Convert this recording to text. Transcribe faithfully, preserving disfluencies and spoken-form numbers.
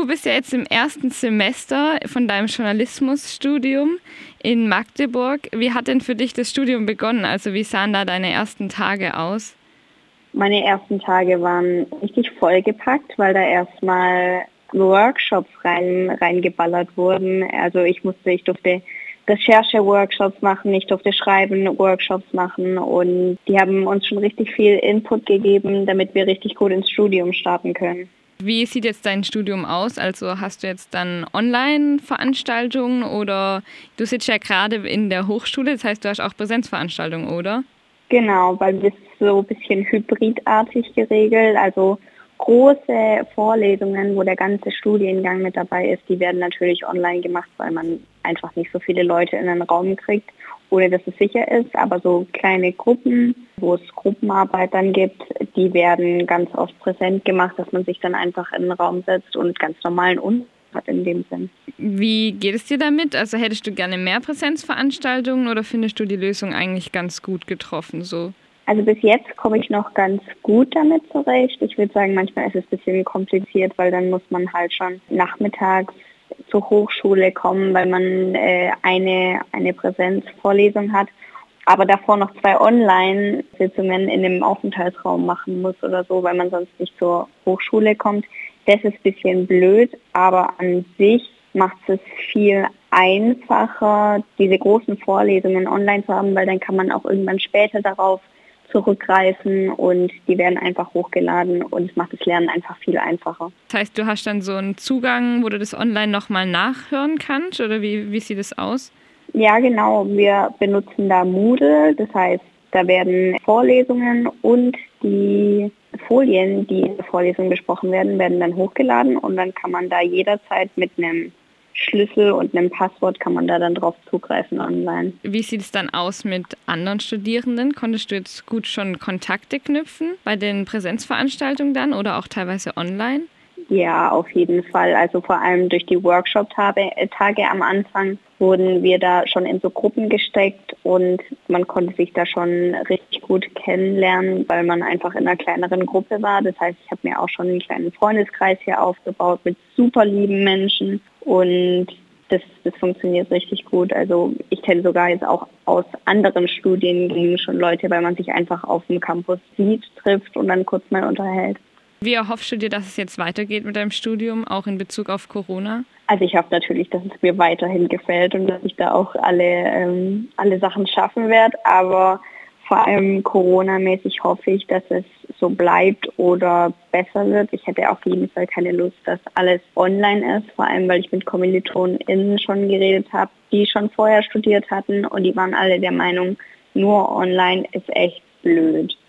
bist ja jetzt im ersten Semester von deinem Journalismusstudium in Magdeburg. Wie hat denn für dich das Studium begonnen? Also wie sahen da deine ersten Tage aus? Meine ersten Tage waren richtig vollgepackt, weil da erstmal Workshops rein reingeballert wurden. Also ich musste, ich durfte Recherche-Workshops machen, ich durfte Schreiben-Workshops machen und die haben uns schon richtig viel Input gegeben, damit wir richtig gut ins Studium starten können. Wie sieht jetzt dein Studium aus? Also hast du jetzt dann Online-Veranstaltungen oder du sitzt ja gerade in der Hochschule, das heißt, du hast auch Präsenzveranstaltungen, oder? Genau, weil wir so ein bisschen hybridartig geregelt, also große Vorlesungen, wo der ganze Studiengang mit dabei ist, die werden natürlich online gemacht, weil man einfach nicht so viele Leute in einen Raum kriegt, ohne dass es sicher ist. Aber so kleine Gruppen, wo es Gruppenarbeit dann gibt, die werden ganz oft präsent gemacht, dass man sich dann einfach in den Raum setzt und ganz normalen Unterricht hat in dem Sinn. Wie geht es dir damit? Also hättest du gerne mehr Präsenzveranstaltungen oder findest du die Lösung eigentlich ganz gut getroffen so? Also bis jetzt komme ich noch ganz gut damit zurecht. Ich würde sagen, manchmal ist es ein bisschen kompliziert, weil dann muss man halt schon nachmittags zur Hochschule kommen, weil man äh, eine, eine Präsenzvorlesung hat, aber davor noch zwei Online-Sitzungen in dem Aufenthaltsraum machen muss oder so, weil man sonst nicht zur Hochschule kommt. Das ist ein bisschen blöd, aber an sich macht es viel einfacher, diese großen Vorlesungen online zu haben, weil dann kann man auch irgendwann später darauf zurückgreifen und die werden einfach hochgeladen und es macht das Lernen einfach viel einfacher. Das heißt, du hast dann so einen Zugang, wo du das online nochmal nachhören kannst oder wie, wie sieht es aus? Ja, genau. Wir benutzen da Moodle, das heißt, da werden Vorlesungen und die Folien, die in der Vorlesung besprochen werden, werden dann hochgeladen und dann kann man da jederzeit mit einem Schlüssel und einem Passwort kann man da dann drauf zugreifen online. Wie sieht es dann aus mit anderen Studierenden? Konntest du jetzt gut schon Kontakte knüpfen bei den Präsenzveranstaltungen dann oder auch teilweise online? Ja, auf jeden Fall. Also vor allem durch die Workshop-Tage Tage am Anfang wurden wir da schon in so Gruppen gesteckt und man konnte sich da schon richtig gut kennenlernen, weil man einfach in einer kleineren Gruppe war. Das heißt, ich habe mir auch schon einen kleinen Freundeskreis hier aufgebaut mit super lieben Menschen und das, das funktioniert richtig gut. Also ich kenne sogar jetzt auch aus anderen Studiengängen schon Leute, weil man sich einfach auf dem Campus sieht, trifft und dann kurz mal unterhält. Wie erhoffst du dir, dass es jetzt weitergeht mit deinem Studium, auch in Bezug auf Corona? Also ich hoffe natürlich, dass es mir weiterhin gefällt und dass ich da auch alle, ähm, alle Sachen schaffen werde. Aber vor allem Corona-mäßig hoffe ich, dass es so bleibt oder besser wird. Ich hätte auf jeden Fall keine Lust, dass alles online ist, vor allem weil ich mit KommilitonInnen schon geredet habe, die schon vorher studiert hatten und die waren alle der Meinung, nur online ist echt blöd.